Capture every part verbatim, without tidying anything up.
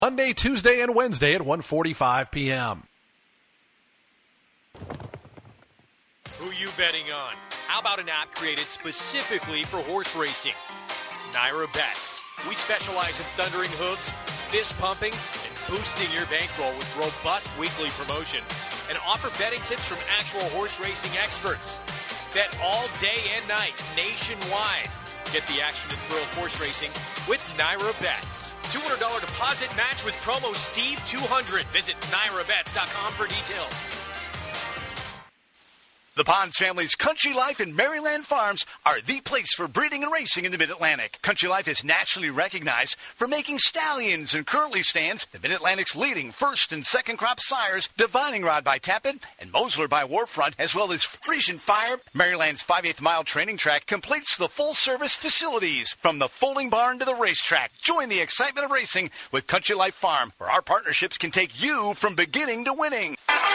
Monday, Tuesday, and Wednesday at one forty-five p.m. Who you betting on? How about an app created specifically for horse racing? Naira Bets. We specialize in thundering hooves, fist pumping, and boosting your bankroll with robust weekly promotions and offer betting tips from actual horse racing experts. Bet all day and night nationwide. Get the action and thrill of horse racing with Naira Bets. two hundred dollars deposit match with promo Steve two hundred. Visit naira bets dot com for details. The Ponds family's Country Life and Maryland Farms are the place for breeding and racing in the Mid-Atlantic. Country Life is nationally recognized for making stallions and currently stands the Mid-Atlantic's leading first and second crop sires, Divining Rod by Tappan and Mosler by Warfront, as well as Frisian Fire. Maryland's five-eighths mile training track completes the full-service facilities from the folding barn to the racetrack. Join the excitement of racing with Country Life Farm, where our partnerships can take you from beginning to winning.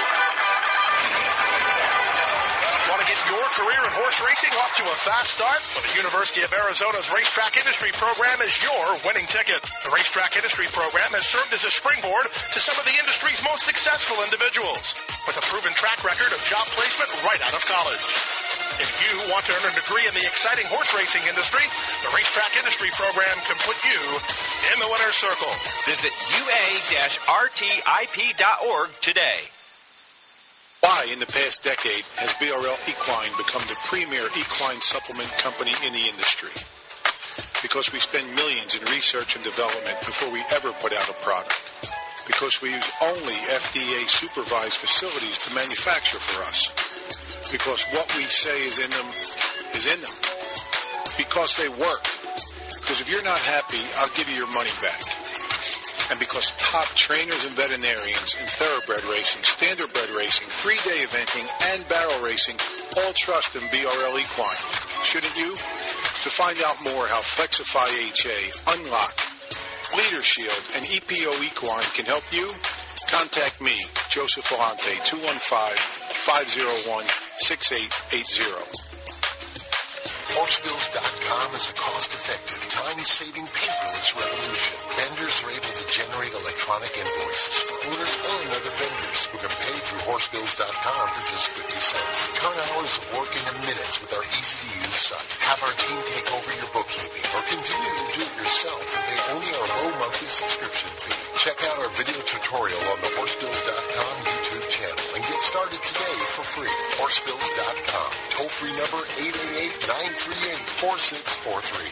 Want to get your career in horse racing off to a fast start? Well, the University of Arizona's Racetrack Industry Program is your winning ticket. The Racetrack Industry Program has served as a springboard to some of the industry's most successful individuals, with a proven track record of job placement right out of college. If you want to earn a degree in the exciting horse racing industry, the Racetrack Industry Program can put you in the winner's circle. Visit U A R T I P dot org today. Why, in the past decade, has B R L Equine become the premier equine supplement company in the industry? Because we spend millions in research and development before we ever put out a product. Because we use only F D A-supervised facilities to manufacture for us. Because what we say is in them is in them. Because they work. Because if you're not happy, I'll give you your money back. And because top trainers and veterinarians in thoroughbred racing, standardbred racing, three-day eventing, and barrel racing all trust in B R L Equine. Shouldn't you? To find out more how Flexify H A, Unlock, Leader Shield, and E P O Equine can help you, contact me, Joseph Volante, two one five, five oh one, six eight eight zero. horse bills dot com is a cost-effective, time-saving paperless revolution. Vendors are able to generate electronic invoices for owners and other vendors who can pay through horse bills dot com for just fifty cents. Turn hours of work into minutes with our easy-to-use site. Have our team take over your bookkeeping or continue to do it yourself and pay only our low monthly subscription fee. Check out our video tutorial on the horse bills dot com YouTube channel and get started today for free. horse bills dot com. Toll-free number eight eight eight, nine three eight, four six four three.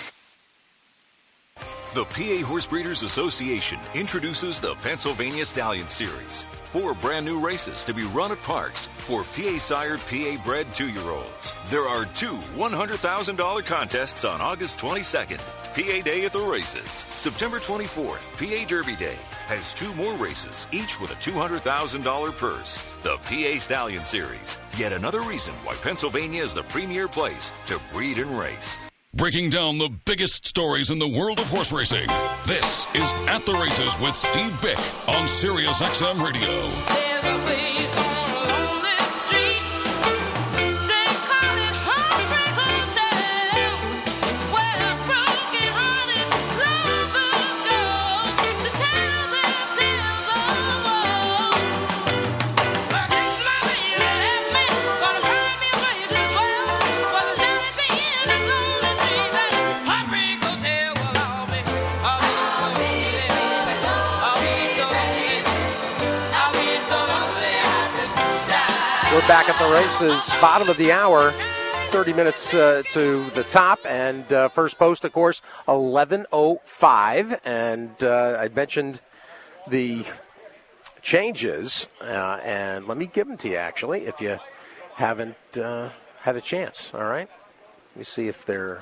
The P A Horse Breeders Association introduces the Pennsylvania Stallion Series. Four brand new races to be run at parks for P A-sired, P A-bred two-year-olds. There are two one hundred thousand dollars contests on August twenty-second. P A Day at the races. September twenty-fourth, P A Derby Day has two more races, each with a two hundred thousand dollars purse. The P A Stallion Series. Yet another reason why Pennsylvania is the premier place to breed and race. Breaking down the biggest stories in the world of horse racing. This is At the Races with Steve Bick on Sirius X M Radio. There's a place on a lonely street. They call it Heartbreak Hotel, where broken-hearted lovers go to tell their tales of woe. Take my baby, let me, gonna find me a place to dwell. Was it down at the end of lonely street, that Heartbreak Hotel will all be, I'll be so lonely, I'll be so lonely, I'll be so lonely I could die. We're back at the races, bottom of the hour, thirty minutes uh, to the top, and uh, first post, of course, eleven oh five, and uh, I mentioned the changes, uh, and let me give them to you, actually, if you haven't uh, had a chance, all right? Let me see if they're,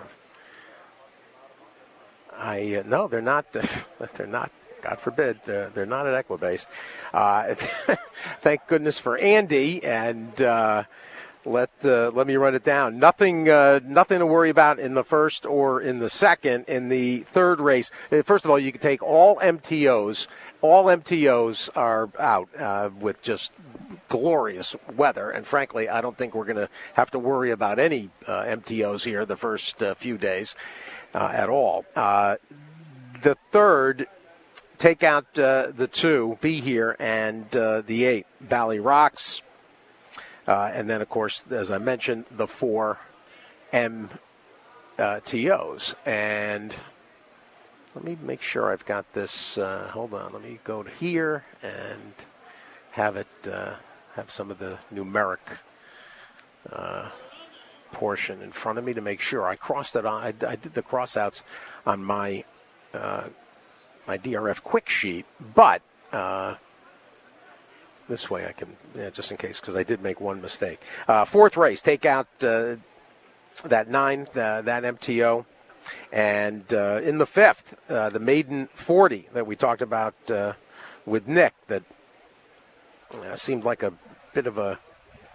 I, uh, no, they're not, they're not. God forbid, they're, they're not at Equibase. Uh, thank goodness for Andy, and uh, let uh, let me run it down. Nothing, uh, nothing to worry about in the first or in the second. In the third race, first of all, you can take all M T Os. All M T Os are out uh, with just glorious weather, and frankly, I don't think we're going to have to worry about any uh, M T Os here the first uh, few days uh, at all. Uh, the third take out uh, the two, Be Here, and uh, the eight, Bally Rocks. Uh, and then, of course, as I mentioned, the four M T Os. And let me make sure I've got this. Uh, hold on. Let me go to here and have it uh, have some of the numeric uh, portion in front of me to make sure. I crossed it on. I, I did the crossouts on my uh, my D R F quick sheet, but uh, this way I can, yeah, just in case, because I did make one mistake. Uh, fourth race, take out uh, that nine, uh, that M T O. And uh, in the fifth, uh, the maiden forty that we talked about uh, with Nick, that uh, seemed like a bit of a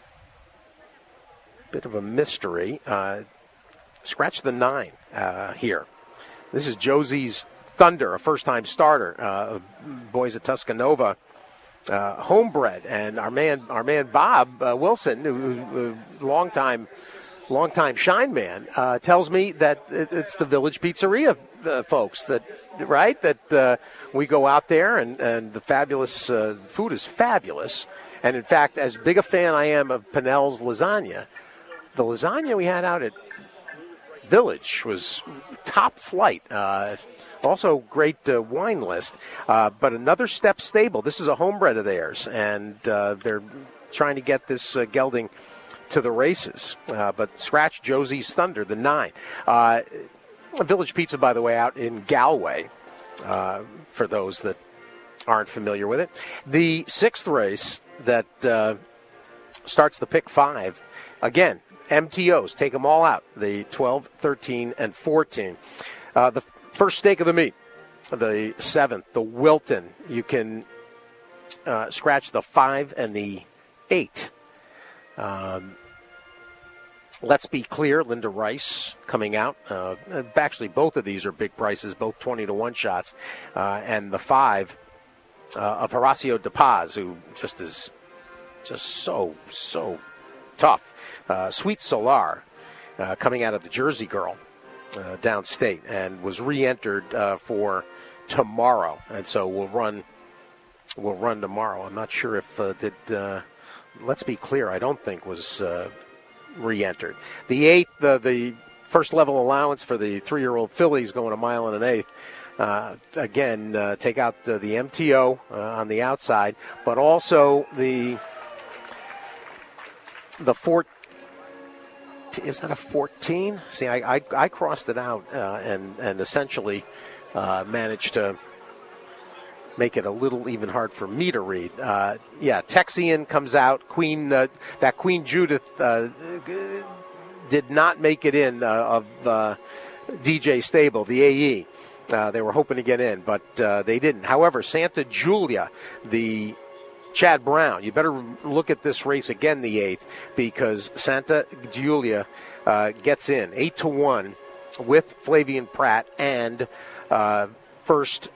bit of a mystery. Uh, scratch the nine uh, here. This is Josie's Thunder, a first-time starter. Uh, boys at Tuscanova. Uh, homebred, and our man, our man Bob uh, Wilson, who, who, long time, long time Shine man, uh, tells me that it, it's the Village Pizzeria uh, folks that, right? That uh, we go out there, and and the fabulous uh, food is fabulous. And in fact, as big a fan I am of Pinnell's lasagna, the lasagna we had out at Village was top flight. Uh, also, great uh, wine list. Uh, but another step stable. This is a homebred of theirs, and uh, they're trying to get this uh, gelding to the races. Uh, but scratch Josie's Thunder, the nine. Uh, Village Pizza, by the way, out in Galway, uh, for those that aren't familiar with it. The sixth race that uh, starts the pick five, again, M T Os, take them all out, the twelve, thirteen, and fourteen. Uh, the first stake of the meet, the seventh, the Wilton. You can uh, scratch the five and the eight. Um, Let's Be Clear, Linda Rice coming out. Uh, actually, both of these are big prices, both twenty to one shots. Uh, and the five uh, of Horacio De Paz, who just is just so, so tough. Uh, Sweet Solar, uh, coming out of the Jersey Girl uh, downstate, and was re-entered uh, for tomorrow, and so we'll run. We'll run tomorrow. I'm not sure if uh, did. Uh, Let's Be Clear, I don't think was uh, re-entered. The eighth, uh, the first level allowance for the three-year-old fillies going a mile and an eighth. Uh, again, uh, take out the, the M T O uh, on the outside, but also the the four. Is that a fourteen? See, I, I, I crossed it out uh, and, and essentially uh, managed to make it a little even hard for me to read. Uh, yeah, Texian comes out. Queen, uh, that Queen Judith uh, did not make it in uh, of uh, D J Stable, the A E. Uh, they were hoping to get in, but uh, they didn't. However, Santa Julia, the Chad Brown, you better look at this race again, the eighth, because Santa Julia uh, gets in eight to one with Flavian Pratt and uh, first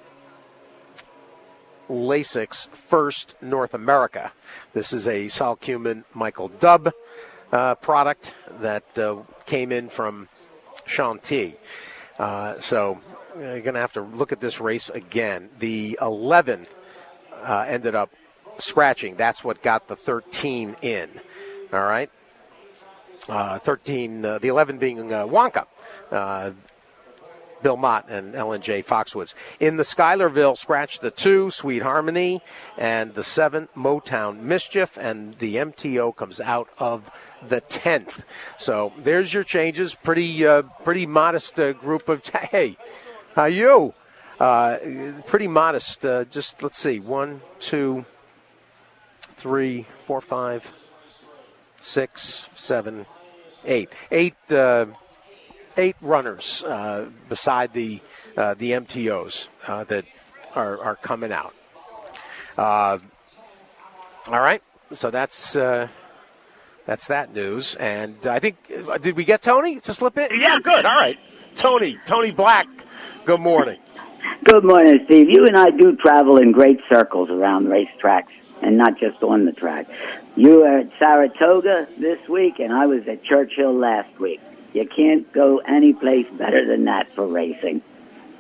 Lasix, first North America. This is a Sol Cumin Michael Dubb uh, product that uh, came in from Chantilly. Uh, so you're going to have to look at this race again. The eleven uh, ended up scratching. That's what got the thirteen in. All right. Uh, thirteen, uh, the eleven being uh, Wonka, uh, Bill Mott and Ellen J. Foxwoods. In the Schuylerville, scratch the two, Sweet Harmony, and the seven, Motown Mischief, and the M T O comes out of the tenth. So there's your changes. Pretty, uh, pretty modest uh, group of. T- hey, how you? Uh, pretty modest. Uh, just let's see, one, two. Three, four, five, six, seven, eight. Eight, uh, eight runners uh, beside the uh, the M T Os uh, that are, are coming out. Uh, all right, so that's uh, that's that news. And I think uh, did we get Tony to slip in? Yeah, good. All right, Tony, Tony Black. Good morning. Good morning, Steve. You and I do travel in great circles around racetracks, and not just on the track. You were at Saratoga this week, and I was at Churchill last week. You can't go any place better than that for racing.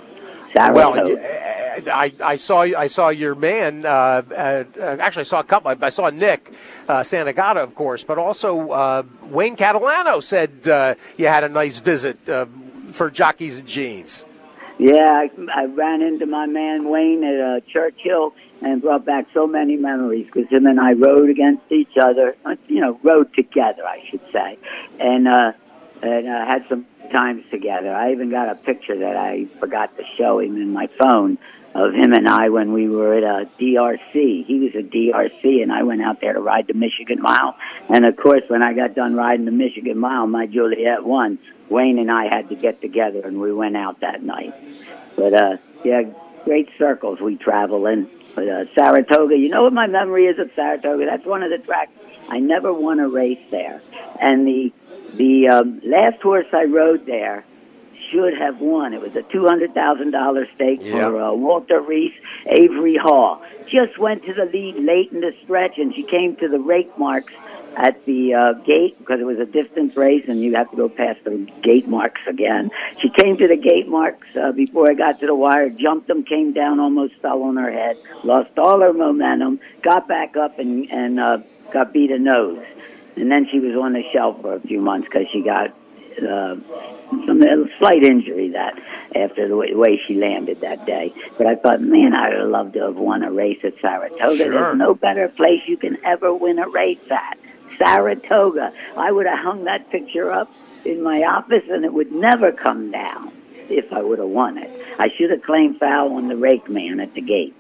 Saratoga. Well, I, I saw I saw your man. Uh, uh, actually, I saw a couple. I saw Nick uh, Santagata, of course, but also uh, Wayne Catalano said uh, you had a nice visit uh, for Jockeys and Jeans. Yeah, I, I ran into my man Wayne at uh, Churchill and brought back so many memories because him and I rode against each other. You know, rode together, I should say, and uh, and uh, had some times together. I even got a picture that I forgot to show him in my phone of him and I when we were at a D R C. He was a D R C, and I went out there to ride the Michigan Mile. And, of course, when I got done riding the Michigan Mile, my Juliet won. Wayne and I had to get together, and we went out that night. But, uh, yeah, great circles we travel in. But uh, Saratoga, you know what my memory is of Saratoga? That's one of the tracks. I never won a race there. And the the um, last horse I rode there should have won. It was a two hundred thousand dollars stake Yep. for uh, Walter Reese, Avery Hall. Just went to the lead late in the stretch, and she came to the rake marks at the uh, gate because it was a distance race, and you have to go past the gate marks again. She came to the gate marks uh, before I got to the wire, jumped them, came down, almost fell on her head, lost all her momentum, got back up, and, and uh, got beat a nose. And then she was on the shelf for a few months because she got uh, some a slight injury that after the way, way she landed that day. But I thought, man, I would love to have won a race at Saratoga. Sure. There's no better place you can ever win a race at. Saratoga. I would have hung that picture up in my office, and it would never come down if I would have won it. I should have claimed foul on the rake man at the gate.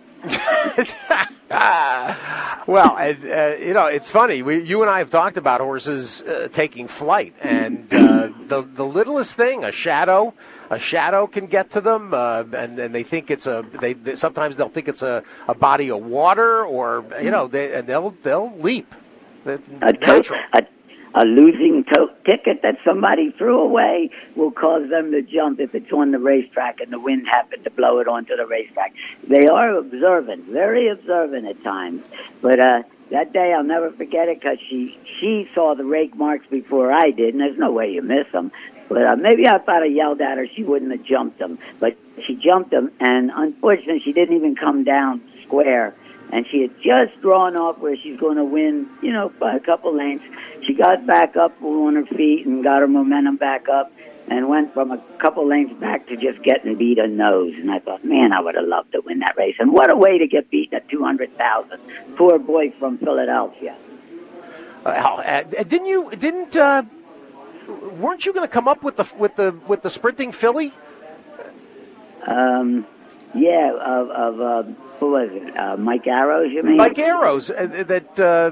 Well, and, uh, you know, it's funny. We, you and I have talked about horses uh, taking flight, and uh, the the littlest thing, a shadow, a shadow can get to them, uh, and, and they think it's a. They, they sometimes they'll think it's a, a body of water, or you know, they and they'll they'll leap. A, to- a, a losing to- ticket that somebody threw away will cause them to jump if it's on the racetrack and the wind happened to blow it onto the racetrack. They are observant, very observant at times. But uh, that day I'll never forget it because she, she saw the rake marks before I did, and there's no way you miss them. But uh, maybe if I'd have yelled at her, she wouldn't have jumped them. But she jumped them, and unfortunately she didn't even come down square. And she had just drawn off where she's going to win, you know, by a couple lengths. She got back up on her feet and got her momentum back up and went from a couple lengths back to just getting beat a nose. And I thought, man, I would have loved to win that race. And what a way to get beaten at two hundred thousand. Poor boy from Philadelphia. Uh, uh, didn't you? Didn't? Uh, weren't you going to come up with the with the with the sprinting filly? Um, yeah, of of. Uh, Who was it? Uh, Mike Arrows, you mean? Mike Arrows, uh, that uh,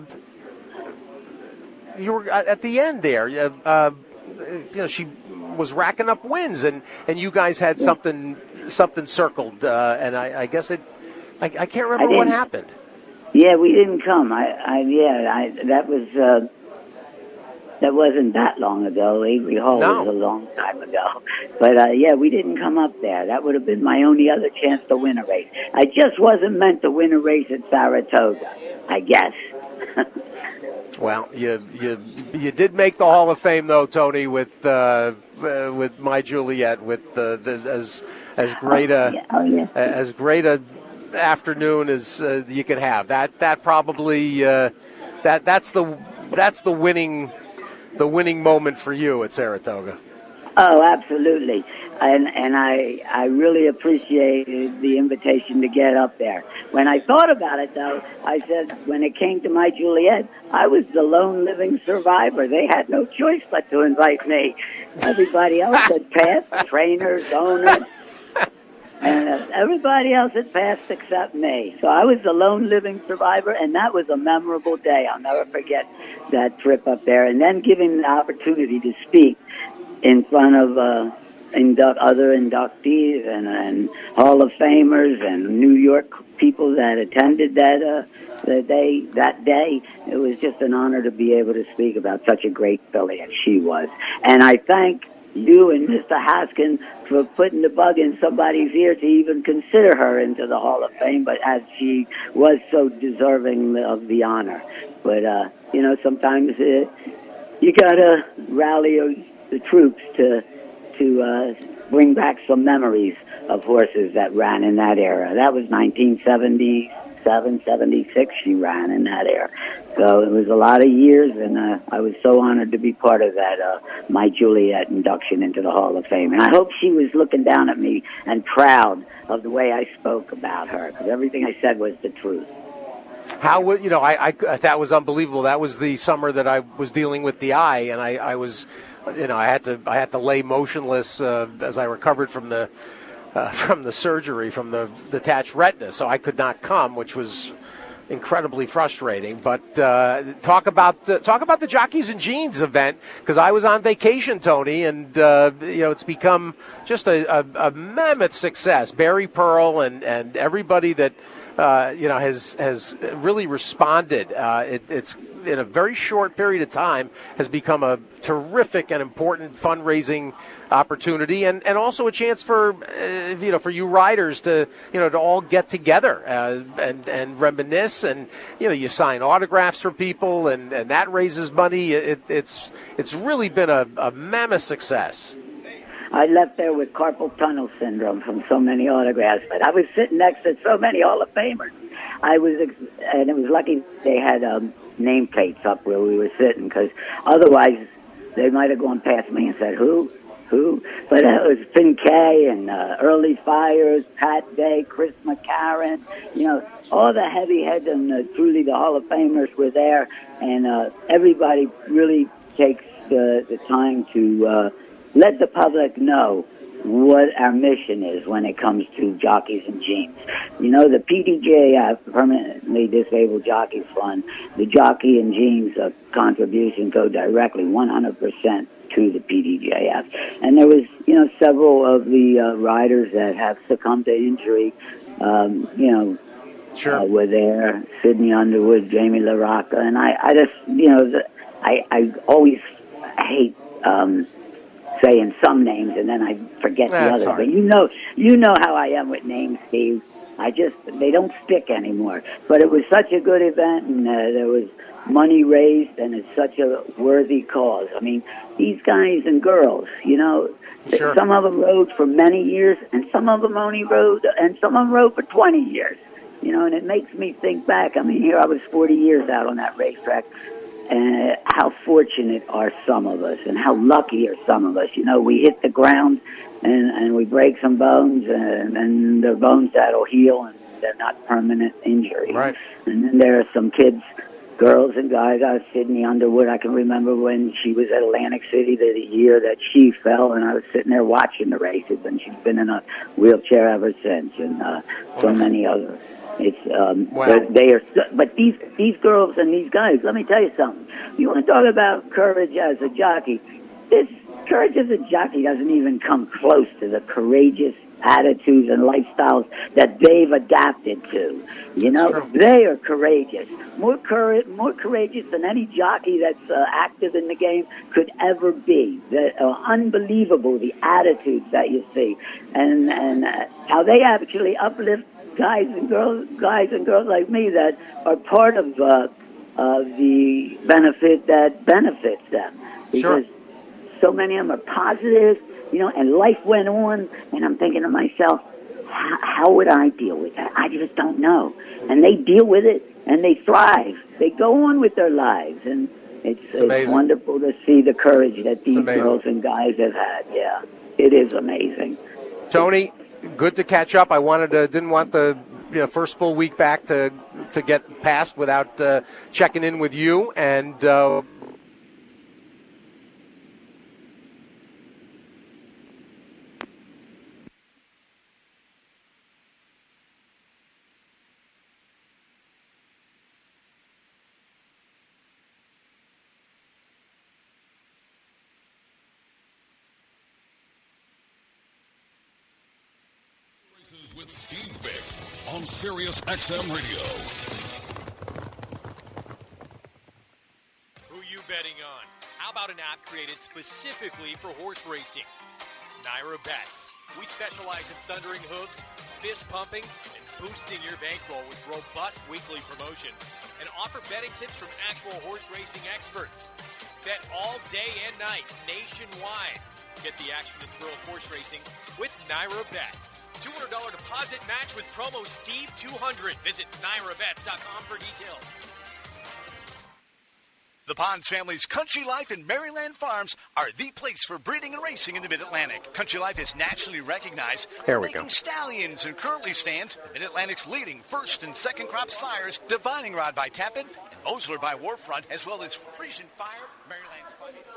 you were at the end there. Uh, uh, you know, she was racking up wins, and, and you guys had something something circled, uh, and I, I guess it. I, I can't remember I what happened. Yeah, we didn't come. I, I yeah, I, that was uh, that wasn't that long ago. Avery Hall No. was a long time ago. But, uh, yeah, we didn't come up there. That would have been my only other chance to win a race. I just wasn't meant to win a race at Saratoga, I guess. Well, you you you did make the Hall of Fame though, Tony, with uh, uh, with My Juliet, with uh, the as as great a Oh, yeah. Oh, yeah. as great a afternoon as uh, you can have. That that probably uh, that that's the that's the winning the winning moment for you at Saratoga. Oh, absolutely. And and I I really appreciated the invitation to get up there. When I thought about it, though, I said when it came to My Juliet, I was the lone living survivor. They had no choice but to invite me. Everybody else had passed, trainers, owners, and uh, everybody else had passed except me. So I was the lone living survivor, and that was a memorable day. I'll never forget that trip up there. And then giving the opportunity to speak in front of uh, induct, other inductees and, and Hall of Famers and New York people that attended that uh, the day, that day. It was just an honor to be able to speak about such a great filly as she was. And I thank you and Mister Haskin for putting the bug in somebody's ear to even consider her into the Hall of Fame, but as she was so deserving of the honor. But, uh, you know, sometimes uh, you got to rally the troops to to uh, bring back some memories of horses that ran in that era. That was nineteen seventy-seven, seventy-six she ran in that era. So it was a lot of years, and uh, I was so honored to be part of that uh, My Juliet induction into the Hall of Fame. And I hope she was looking down at me and proud of the way I spoke about her, because everything I said was the truth. How would you know? I, I that was unbelievable. That was the summer that I was dealing with the eye, and I, I was, you know, I had to I had to lay motionless uh, as I recovered from the uh, from the surgery from the detached retina, so I could not come, which was incredibly frustrating. But uh, talk about uh, talk about the Jockeys and Jeans event, because I was on vacation, Tony, and uh, you know it's become just a, a, a mammoth success. Barry Pearl and and everybody that. Uh, you know, has has really responded. Uh, it, it's in a very short period of time has become a terrific and important fundraising opportunity, and, and also a chance for uh, you know for you riders to you know to all get together uh, and and reminisce, and you know you sign autographs for people, and, and that raises money. It, it's it's really been a, a mammoth success. I left there with carpal tunnel syndrome from so many autographs, but I was sitting next to so many Hall of Famers. I was, and it was lucky they had um, nameplates up where we were sitting, because otherwise they might have gone past me and said, "Who, who?" But uh, it was Finn Kay and uh, Early Fires, Pat Day, Chris McCarron. You know, all the heavy heads and uh, truly the Hall of Famers were there, and uh, everybody really takes the the time to. Uh, Let the public know what our mission is when it comes to Jockeys and Jeans. You know, the P D J F, Permanently Disabled Jockeys Fund, the Jockey and Jeans uh, contributions go directly one hundred percent to the P D J F. And there was, you know, several of the uh, riders that have succumbed to injury, um, you know, sure. uh, were there. Sidney Underwood, Jamie LaRocca, and I, I just, you know, the, I, I always hate... Um, saying some names and then I forget the That's others. hard. But you know, you know how I am with names, Steve. I just they don't stick anymore. But it was such a good event, and uh, there was money raised, and it's such a worthy cause. I mean, these guys and girls, you know, Sure. some of them rode for many years, and some of them only rode, and some of them rode for twenty years. You know, and it makes me think back. I mean, here I was forty years out on that racetrack. And how fortunate are some of us, and how lucky are some of us. You know, we hit the ground, and, and we break some bones, and, and they're bones that'll heal, and they're not permanent injuries. Right. And then there are some kids, girls and guys. Uh, Sidney Underwood, I can remember when she was at Atlantic City the year that she fell, and I was sitting there watching the races, and she's been in a wheelchair ever since, and uh, so many others. It's um, Wow. they are, but these these girls and these guys. Let me tell you something. You want to talk about courage as a jockey? This courage as a jockey doesn't even come close to the courageous attitudes and lifestyles that they've adapted to. You know, they are courageous, more courage, more courageous than any jockey that's uh, active in the game could ever be. They're uh, unbelievable, the attitudes that you see, and and uh, how they actually uplift guys and girls, guys and girls like me that are part of uh, uh, the benefit that benefits them. Because Sure. so many of them are positive, you know, and life went on, and I'm thinking to myself, how, how would I deal with that? I just don't know. And they deal with it, and they thrive. They go on with their lives, and it's, it's, amazing. wonderful to see the courage that these amazing. girls and guys have had. Yeah, it is amazing. Tony, good to catch up. I wanted to, didn't want the you know, first full week back to to get past without uh, checking in with you. And uh, with Steve Vick on Sirius X M Radio. Who you betting on? How about an app created specifically for horse racing? Naira Bets. We specialize in thundering hooves, fist pumping, and boosting your bankroll with robust weekly promotions, and offer betting tips from actual horse racing experts. Bet all day and night nationwide. Get the action and thrill of horse racing with Naira Bets. two hundred dollars deposit match with promo Steve two hundred. Visit Naira Bets dot com for details. The Ponds family's Country Life and Maryland Farms are the place for breeding and racing in the Mid-Atlantic. Country Life is nationally recognized There for we making go. stallions and currently stands the Mid-Atlantic's leading first and second crop sires, Divining Rod by Tappan and Mosler by Warfront, as well as Frisian Fire, Maryland's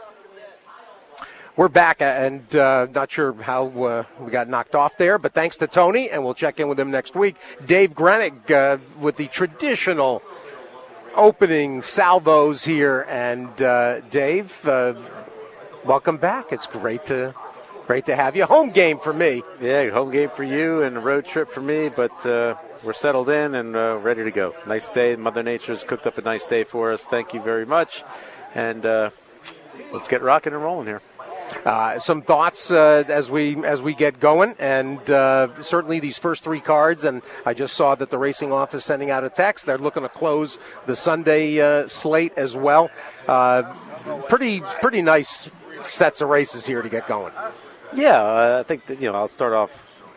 Bunny. We're back, and uh, not sure how uh, we got knocked off there, but thanks to Tony, and we'll check in with him next week. Dave Grenig uh, with the traditional opening salvos here, and uh, Dave, uh, welcome back. It's great to great to have you. Home game for me. Yeah, home game for you and a road trip for me, but uh, we're settled in and uh, ready to go. Nice day. Mother Nature's cooked up a nice day for us. Thank you very much, and uh, let's get rocking and rolling here. Uh, some thoughts uh, as we as we get going, and uh, certainly these first three cards. And I just saw that the racing office sending out a text. They're looking to close the Sunday uh, slate as well. Uh, pretty pretty nice sets of races here to get going. Yeah, uh, I think that, you know, I'll start off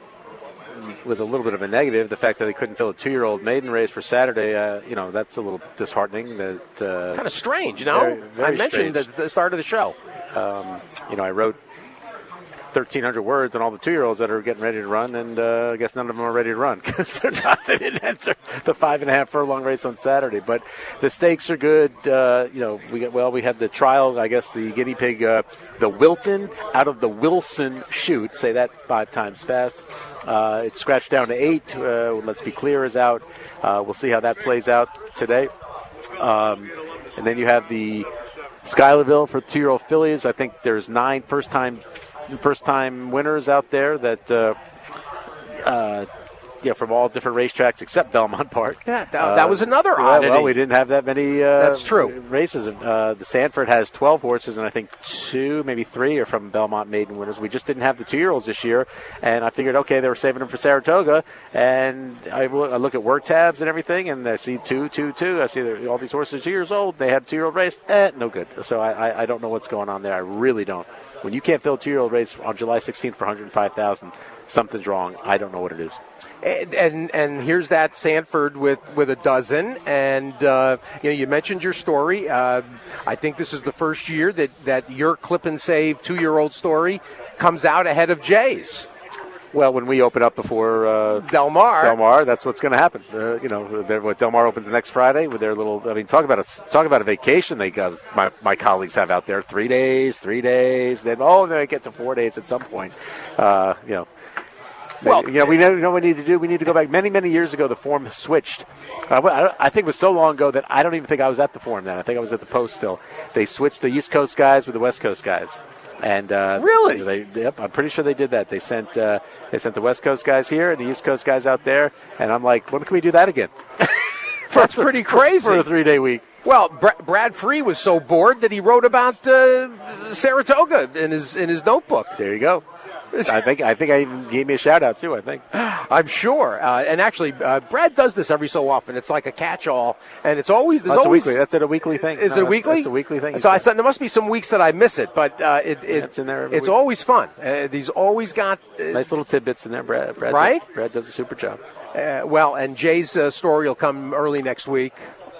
with a little bit of a negative. The fact that they couldn't fill a two-year-old maiden race for Saturday, uh, you know, that's a little disheartening. That uh, kind of strange, you know. Very, very I mentioned strange. at the start of the show. Um, you know, I wrote thirteen hundred words on all the two-year-olds that are getting ready to run, and uh, I guess none of them are ready to run because they're not. They didn't enter the five and a half furlong race on Saturday. But the stakes are good. Uh, you know, we get well. We had the trial. I guess the guinea pig, uh, the Wilton out of the Wilson chute. Say that five times fast. Uh, it's scratched down to eight. Uh, Let's Be Clear is out. Uh, we'll see how that plays out today. Um, and then you have the Schuylerville for two-year-old fillies. I think there's nine first-time first-time winners out there that, uh, uh, yeah, from all different racetracks except Belmont Park. Yeah, that, that was another uh, oddity. Well, we didn't have that many. Uh, That's true. Races. Uh, the Sanford has twelve horses, and I think two, maybe three, are from Belmont maiden winners. We just didn't have the two-year-olds this year, and I figured, okay, they were saving them for Saratoga. And I, I look at work tabs and everything, and I see two, two, two. I see all these horses are two years old. They had a two-year-old race. Eh, no good. So I, I, I don't know what's going on there. I really don't. When you can't fill a two-year-old race on July sixteenth for one hundred five thousand dollars, something's wrong. I don't know what it is. And, and and here's that Sanford with, with a dozen. And, uh, you know, you mentioned your story. Uh, I think this is the first year that, that your clip and save two-year-old story comes out ahead of Jay's. Well, when we open up before uh, Del Mar, Del Mar, that's what's going to happen. Uh, you know, what Del Mar opens next Friday with their little. I mean, talk about a talk about a vacation they got. My my colleagues have out there three days, three days. Then oh, then they get to four days at some point. Uh, you know. Well, you know, we know, you know what we need to do. We need to go back. Many, many years ago, the form switched. Uh, I, I think it was so long ago that I don't even think I was at the form then. I think I was at the Post still. They switched the East Coast guys with the West Coast guys. And uh, really, they, yep, I'm pretty sure they did that. They sent uh, they sent the West Coast guys here and the East Coast guys out there. And I'm like, when can we do that again? That's pretty crazy for a three day week. Well, Br- Brad Free was so bored that he wrote about uh, Saratoga in his in his notebook. There you go. I think I think I even gave me a shout out too. I think I'm sure, uh, and actually, uh, Brad does this every so often. It's like a catch-all, and it's always there's that's always a weekly. That's a weekly thing. Is no, it a weekly? That's a weekly thing. So I said there must be some weeks that I miss it, but uh, it, it it's in there. Every it's week. always fun. Uh, he's always got uh, nice little tidbits in there. Brad, Brad right? Does, Brad does a super job. Uh, well, and Jay's uh, story will come early next week.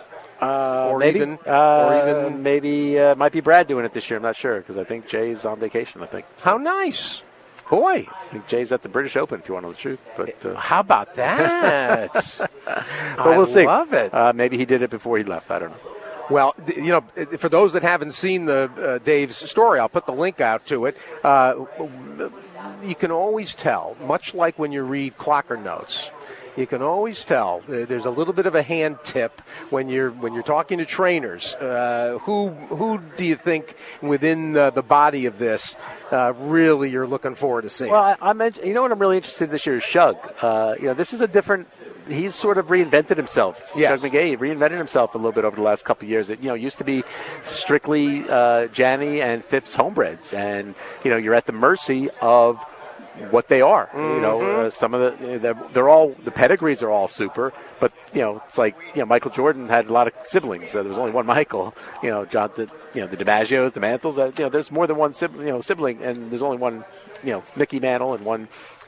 Uh, or maybe, even, uh, or even maybe uh, might be Brad doing it this year. I'm not sure because I think Jay's on vacation. I think. How nice. Boy, I think Jay's at the British Open, if you want to know the truth. But uh, how about that? but I we'll see. love it. Uh, maybe he did it before he left. I don't know. Well, you know, for those that haven't seen the uh, Dave's story, I'll put the link out to it. Uh, you can always tell, much like when you read Clocker notes. You can always tell there's a little bit of a hand tip when you're when you're talking to trainers. Uh, who who do you think within the, the body of this uh, really you're looking forward to seeing? Well, I, I mentioned, you know what I'm really interested in this year is Shug. Uh, you know, this is a different. He's sort of reinvented himself. Yes. Shug McGaughey reinvented himself a little bit over the last couple of years. It you know used to be strictly uh, Janney and Phipps homebreds, and you know you're at the mercy of what they are. Mm-hmm. You know, uh, some of the they're, they're all the pedigrees are all super, but you know it's like you know Michael Jordan had a lot of siblings. Uh, there was only one Michael. You know, John, the, you know the DiMaggios, the Mantles. Uh, you know, there's more than one sibling, you know sibling, and there's only one. You know, Mickey Mantle and one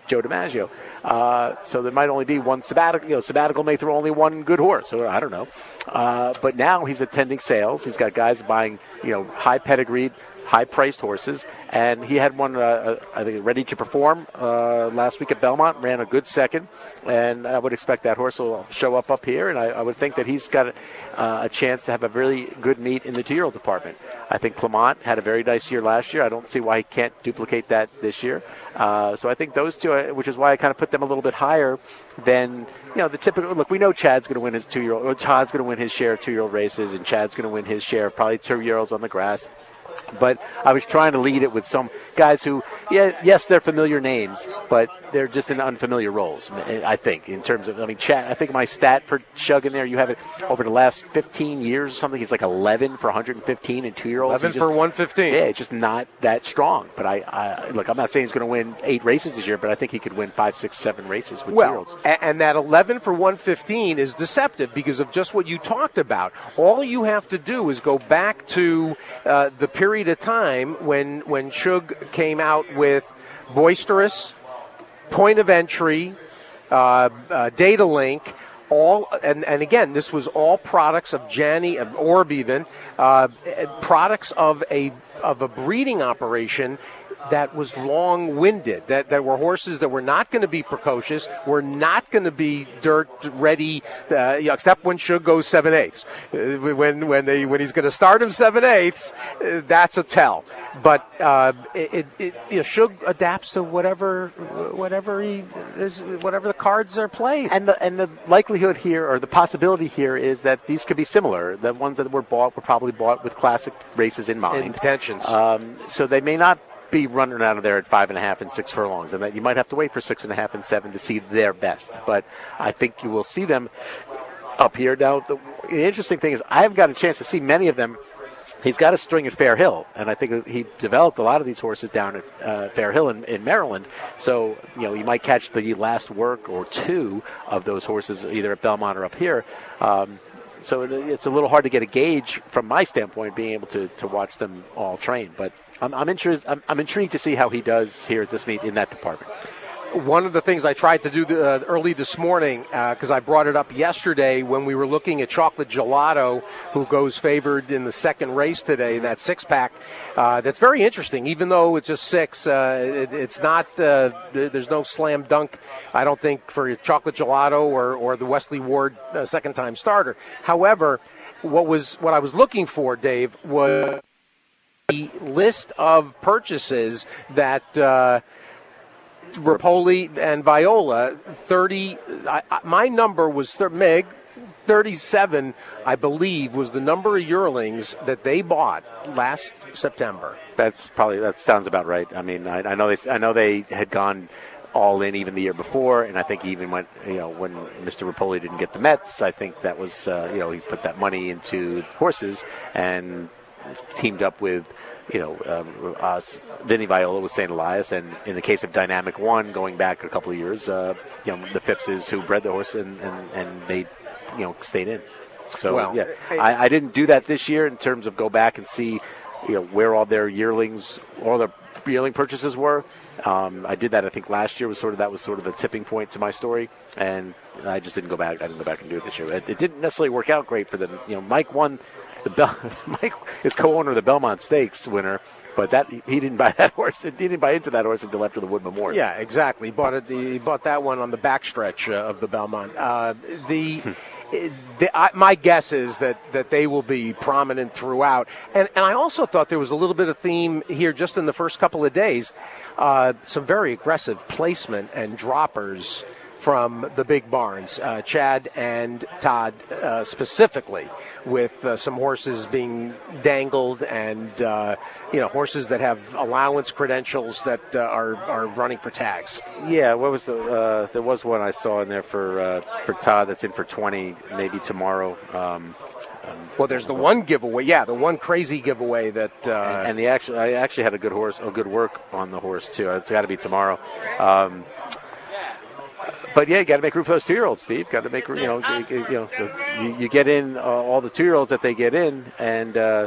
Joe DiMaggio. Uh, so there might only be one sabbatical. You know, sabbatical may throw only one good horse, or I don't know. Uh, but now he's attending sales. He's got guys buying, you know, high pedigreed, high-priced horses, and he had one, uh, I think, ready to perform uh, last week at Belmont, ran a good second, and I would expect that horse will show up up here, and I, I would think that he's got a, uh, a chance to have a really good meet in the two-year-old department. I think Clement had a very nice year last year. I don't see why he can't duplicate that this year. Uh, so I think those two, uh, which is why I kind of put them a little bit higher than, you know, the typical. Look, we know Chad's going to win his two-year-old, or Todd's going to win his share of two-year-old races, and Chad's going to win his share of probably two-year-olds on the grass. But I was trying to lead it with some guys who, yeah, yes, they're familiar names, but they're just in unfamiliar roles, I think, in terms of, I mean, Chad, I think my stat for Shug in there, you have it over the last fifteen years or something, he's like eleven for one hundred fifteen and two-year-olds. eleven just, for one fifteen. Yeah, it's just not that strong. But, I, I look, I'm not saying he's going to win eight races this year, but I think he could win five, six, seven races with well, two-year-olds. a- and that eleven for one fifteen is deceptive because of just what you talked about. All you have to do is go back to uh, the period of time when when Shug came out with Boisterous, Point of Entry, uh, uh, Data Link, all, and, and again, this was all products of Janny, of Orb even, uh, products of a of a breeding operation that was long-winded, that, that were horses that were not going to be precocious, were not going to be dirt-ready, uh, you know, except when Shug goes seven-eighths. Uh, when when, they, when he's going to start him seven-eighths, uh, that's a tell. But uh, it, it, you know, Shug adapts to whatever whatever he is, whatever the cards are played. And the and the likelihood here, or the possibility here, is that these could be similar. The ones that were bought were probably bought with classic races in mind. Intentions. Um, so they may not be running out of there at five and a half and six furlongs, and that you might have to wait for six and a half and seven to see their best. But I think you will see them up here. Now, the, the interesting thing is I haven't got a chance to see many of them. He's got a string at Fair Hill, and I think he developed a lot of these horses down at uh, Fair Hill in, in Maryland. So, you know, you might catch the last work or two of those horses either at Belmont or up here. Um, so it, it's a little hard to get a gauge from my standpoint, being able to, to watch them all train. But I'm, I'm, interested, I'm, I'm intrigued to see how he does here at this meet in that department. One of the things I tried to do uh, early this morning, because uh, I brought it up yesterday when we were looking at Chocolate Gelato, who goes favored in the second race today, that six-pack, uh, that's very interesting. Even though it's just six, uh, it, it's not, uh, there's no slam dunk, I don't think, for Chocolate Gelato or, or the Wesley Ward uh, second-time starter. However, what was what I was looking for, Dave, was the list of purchases that uh, Rapoli and Viola, thirty, I, I, my number was, thir- Meg, thirty-seven, I believe, was the number of yearlings that they bought last September. That's probably, that sounds about right. I mean, I, I know they, I know they had gone all in even the year before, and I think even when, you know, when Mister Rapoli didn't get the Mets, I think that was, uh, you know, he put that money into horses and teamed up with, you know, um, uh, Vinny Viola with Saint Elias, and in the case of Dynamic One, going back a couple of years, uh, you know, the Phippses who bred the horse, and, and, and they, you know, stayed in. So, well, yeah, I, I didn't do that this year in terms of go back and see, you know, where all their yearlings, all their yearling purchases were. Um, I did that, I think, last year was sort of, that was sort of the tipping point to my story, and I just didn't go back. I didn't go back and do it this year. It, it didn't necessarily work out great for them. You know, Mike won. The Bel- Mike is co-owner of the Belmont Stakes winner, but that he didn't buy that horse. He didn't buy into that horse until after the Wood Memorial. Yeah, exactly. He bought it. He bought that one on the backstretch uh, of the Belmont. Uh, the, the I, my guess is that, that they will be prominent throughout. And and I also thought there was a little bit of theme here just in the first couple of days. Uh, some very aggressive placement and droppers from the big barns, uh, Chad and Todd uh, specifically, with uh, some horses being dangled and, uh, you know, horses that have allowance credentials that uh, are, are running for tags. Yeah, what was the, uh, there was one I saw in there for uh, for Todd that's in for twenty, maybe tomorrow. Um, um, well, there's the one giveaway, yeah, the one crazy giveaway that... Uh, and, and the actually, I actually had a good horse, a good work on the horse, too. It's got to be tomorrow. Um, But yeah, you got to make room for those two-year-olds, Steve. Got to make room. You know, you, you know, you, you get in uh, all the two-year-olds that they get in, and uh,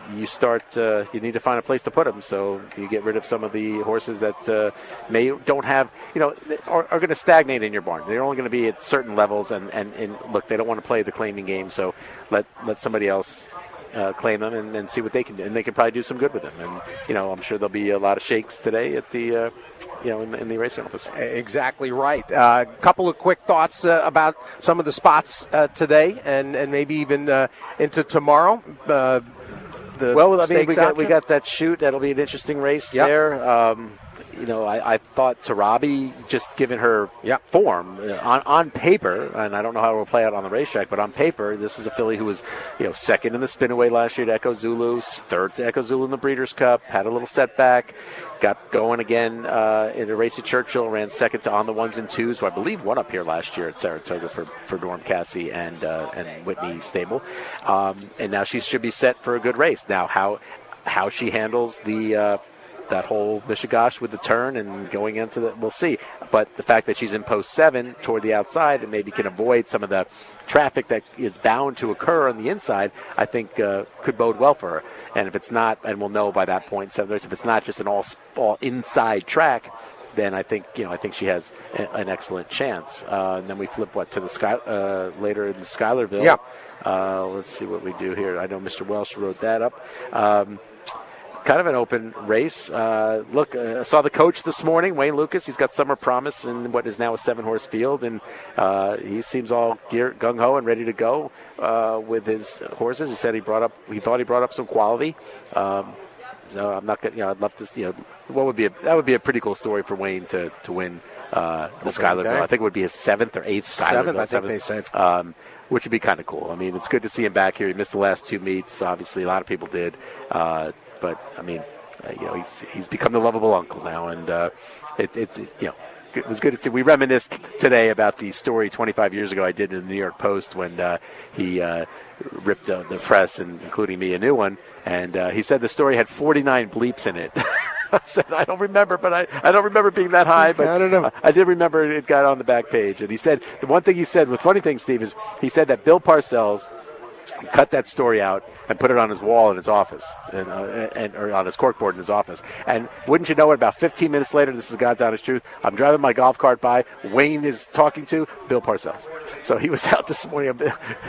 you start. Uh, you need to find a place to put them. So you get rid of some of the horses that uh, may don't have, you know, are, are going to stagnate in your barn. They're only going to be at certain levels, and, and, and look, they don't want to play the claiming game. So let let somebody else uh, claim them and, and see what they can do, and they can probably do some good with them. And you know, I'm sure there'll be a lot of shakes today at the, uh, you know, in the, in the racing office. Exactly right. A uh, couple of quick thoughts uh, about some of the spots uh, today, and and maybe even uh, into tomorrow. Uh, the well, I mean, we got action. we got that shoot. That'll be an interesting race Yep. there. Um, You know, I, I thought Tarabi, just given her yep. form uh, on on paper, and I don't know how it will play out on the racetrack, but on paper, this is a filly who was, you know, second in the Spinaway last year to Echo Zulu, third to Echo Zulu in the Breeders' Cup, had a little setback, got going again uh, in the race at Churchill, ran second to On the Ones and Twos, who I believe won up here last year at Saratoga for, for Norm Cassie and uh, and Whitney Stable, um, and now she should be set for a good race. Now, how how she handles the uh, that whole Michigash with the turn and going into the, we'll see. But the fact that she's in post seven toward the outside and maybe can avoid some of the traffic that is bound to occur on the inside, I think uh, could bode well for her. And if it's not, and we'll know by that point, seven, if it's not just an all all inside track, then I think you know I think she has a, an excellent chance. Uh, and then we flip what to the sky uh, later in the Schuylerville. Yeah. Uh, let's see what we do here. I know Mister Welsh wrote that up. Um, Kind of an open race. Uh, look, I uh, saw the coach this morning, Wayne Lucas. He's got summer promise in what is now a seven-horse field, and uh, he seems all gear, gung-ho and ready to go uh, with his horses. He said he brought up, he thought he brought up some quality. Um, so I'm not gonna, you know, I'd love to, you know, what would be a, that would be a pretty cool story for Wayne to to win uh, the Schuylerville. I think it would be his seventh or eighth Schuylerville. Seventh, I think seventh. They said. Um, which would be kind of cool. I mean, it's good to see him back here. He missed the last two meets. Obviously, a lot of people did. Uh, But I mean, uh, you know, he's he's become the lovable uncle now, and uh, it, it's it, you know, it was good to see. We reminisced today about the story twenty-five years ago I did in the New York Post when uh, he uh, ripped uh, the press, and including me, a new one, and uh, he said the story had forty-nine bleeps in it. I said, I don't remember, but I, I don't remember being that high, but I don't know. I, I did remember it got on the back page. And he said the one thing he said, the funny thing, Steve, is he said that Bill Parcells cut that story out and put it on his wall in his office, and, uh, and or on his corkboard in his office. And wouldn't you know it, about fifteen minutes later, this is God's honest truth, I'm driving my golf cart by, Wayne is talking to Bill Parcells. So he was out this morning.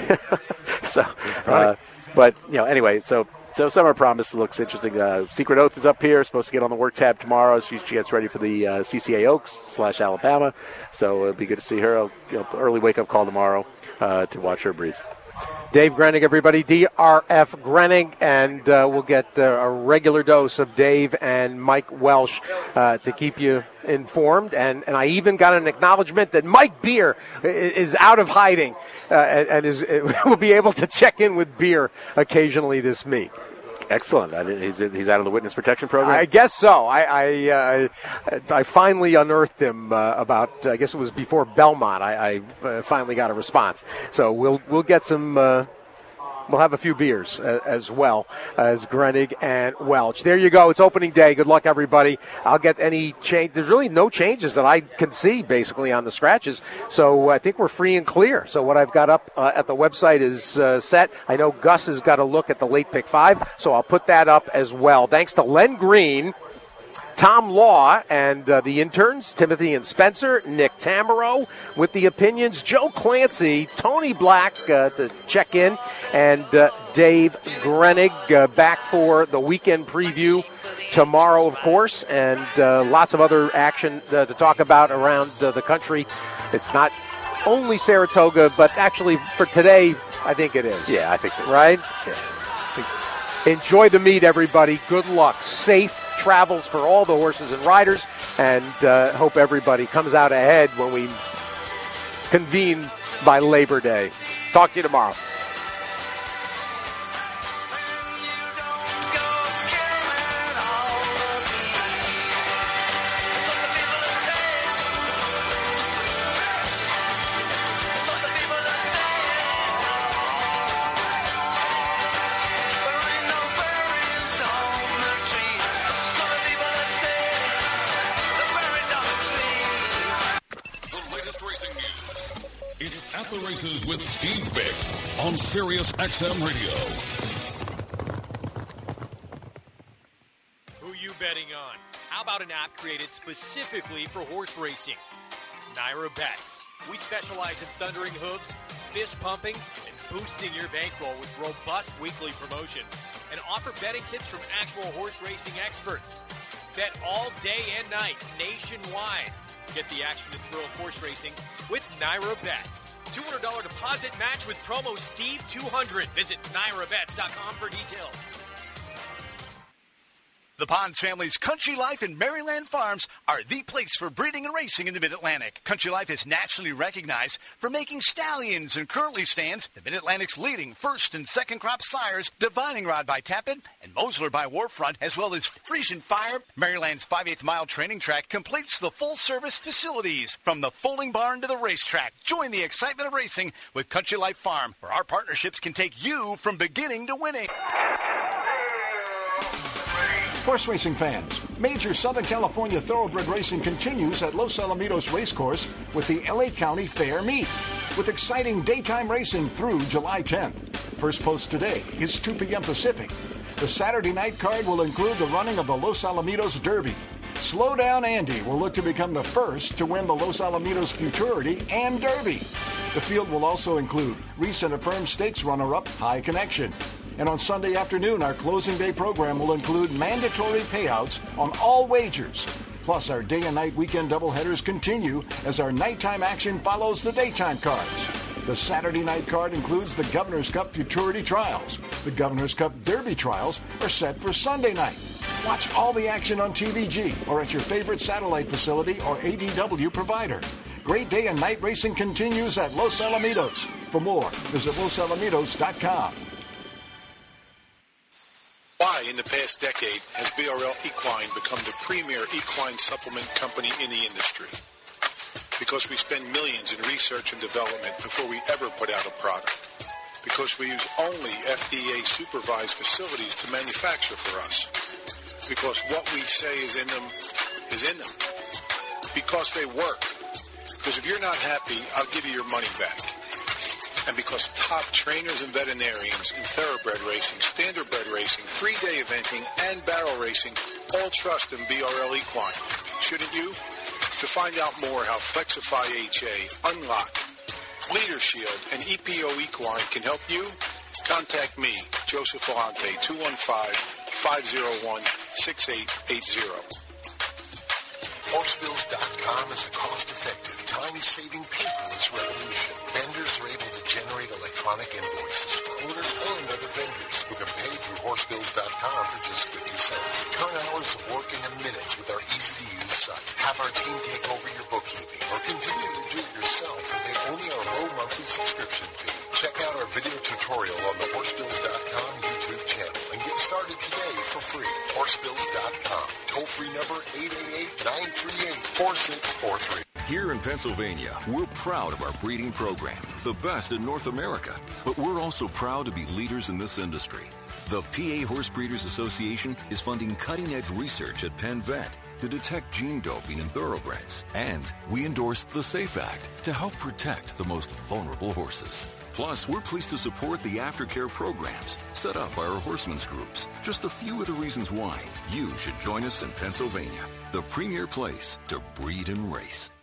so, uh, but, you know, anyway, so so Summer Promise looks interesting. Uh, Secret Oath is up here, supposed to get on the work tab tomorrow. She, she gets ready for the uh, C C A Oaks slash Alabama. So it'll be good to see her. I'll, you know, early wake-up call tomorrow uh, to watch her breeze. Dave Grenig, everybody, D R F Grenig, and uh, we'll get uh, a regular dose of Dave and Mike Welsh uh, to keep you informed. And, and I even got an acknowledgement that Mike Beer is out of hiding uh, and, and is will be able to check in with Beer occasionally this week. Excellent. He's, he's out of the witness protection program? I guess so. I I, uh, I finally unearthed him uh, about, I guess it was before Belmont. I, I uh, finally got a response. So we'll we'll get some, uh, we'll have a few beers uh, as well as Grenig and Welch. There you go. It's opening day. Good luck, everybody. I'll get any change. There's really no changes that I can see, basically, on the scratches. So I think we're free and clear. So what I've got up uh, at the website is uh, set. I know Gus has got a look at the late pick five, so I'll put that up as well. Thanks to Len Green, Tom Law, and uh, the interns, Timothy and Spencer, Nick Tamaro with the opinions, Joe Clancy, Tony Black uh, to check in, and uh, Dave Grenig uh, back for the weekend preview tomorrow, of course, and uh, lots of other action uh, to talk about around uh, the country. It's not only Saratoga, but actually for today, I think it is. Yeah, I think so. Right? Yeah. Enjoy the meet, everybody. Good luck. Safe travels for all the horses and riders, and uh, hope everybody comes out ahead when we convene by Labor Day. Talk to you tomorrow. At the Races with Steve Vick on Sirius X M Radio. betting on? How about an app created specifically for horse racing? Naira Bets. We specialize in thundering hooves, fist pumping, and boosting your bankroll with robust weekly promotions and offer betting tips from actual horse racing experts. Bet all day and night nationwide. Get the action and thrill of horse racing with Naira Bets. two hundred dollars deposit match with promo Steve two hundred. Visit Naira Bets dot com for details. The Ponds family's Country Life and Maryland Farms are the place for breeding and racing in the Mid-Atlantic. Country Life is nationally recognized for making stallions and currently stands the Mid-Atlantic's leading first and second crop sires, Divining Rod by Tappan and Mosler by Warfront, as well as Frisian Fire. Maryland's five eighths mile training track completes the full-service facilities from the folding barn to the racetrack. Join the excitement of racing with Country Life Farm, where our partnerships can take you from beginning to winning. Horse racing fans, major Southern California thoroughbred racing continues at Los Alamitos Racecourse with the L A County Fair Meet, with exciting daytime racing through July tenth. First post today is two p.m. Pacific. The Saturday night card will include the running of the Los Alamitos Derby. Slow Down Andy will look to become the first to win the Los Alamitos Futurity and Derby. The field will also include recent affirmed stakes runner-up High Connection. And on Sunday afternoon, our closing day program will include mandatory payouts on all wagers. Plus, our day and night weekend doubleheaders continue as our nighttime action follows the daytime cards. The Saturday night card includes the Governor's Cup Futurity Trials. The Governor's Cup Derby Trials are set for Sunday night. Watch all the action on T V G or at your favorite satellite facility or A D W provider. Great day and night racing continues at Los Alamitos. For more, visit los alamitos dot com. Why, in the past decade, has B R L Equine become the premier equine supplement company in the industry? Because we spend millions in research and development before we ever put out a product. Because we use only F D A-supervised facilities to manufacture for us. Because what we say is in them is in them. Because they work. Because if you're not happy, I'll give you your money back. And because top trainers and veterinarians in thoroughbred racing, standardbred racing, three-day eventing, and barrel racing all trust in B R L Equine. Shouldn't you? To find out more how Flexify H A, Unlock, Leader Shield, and E P O Equine can help you, contact me, Joseph Volante, two one five, five oh one, six eight eight zero. horse bills dot com is a cost-effective, time-saving paperless revolution. Vendors are able to generate electronic invoices for owners and other vendors who can pay through horse bills dot com for just fifty cents. Turn hours of work into minutes with our easy-to-use site. Have our team take over your bookkeeping or continue to do it yourself and pay only our low monthly subscription fee. Check out our video tutorial on the horse bills dot com YouTube channel and get started today for free. horse bills dot com. Toll-free number eight eight eight, nine three eight, four six four three. Here in Pennsylvania, we're proud of our breeding program, the best in North America. But we're also proud to be leaders in this industry. The P A Horse Breeders Association is funding cutting-edge research at Penn Vet to detect gene doping in thoroughbreds. And we endorsed the SAFE Act to help protect the most vulnerable horses. Plus, we're pleased to support the aftercare programs set up by our horsemen's groups. Just a few of the reasons why you should join us in Pennsylvania, the premier place to breed and race.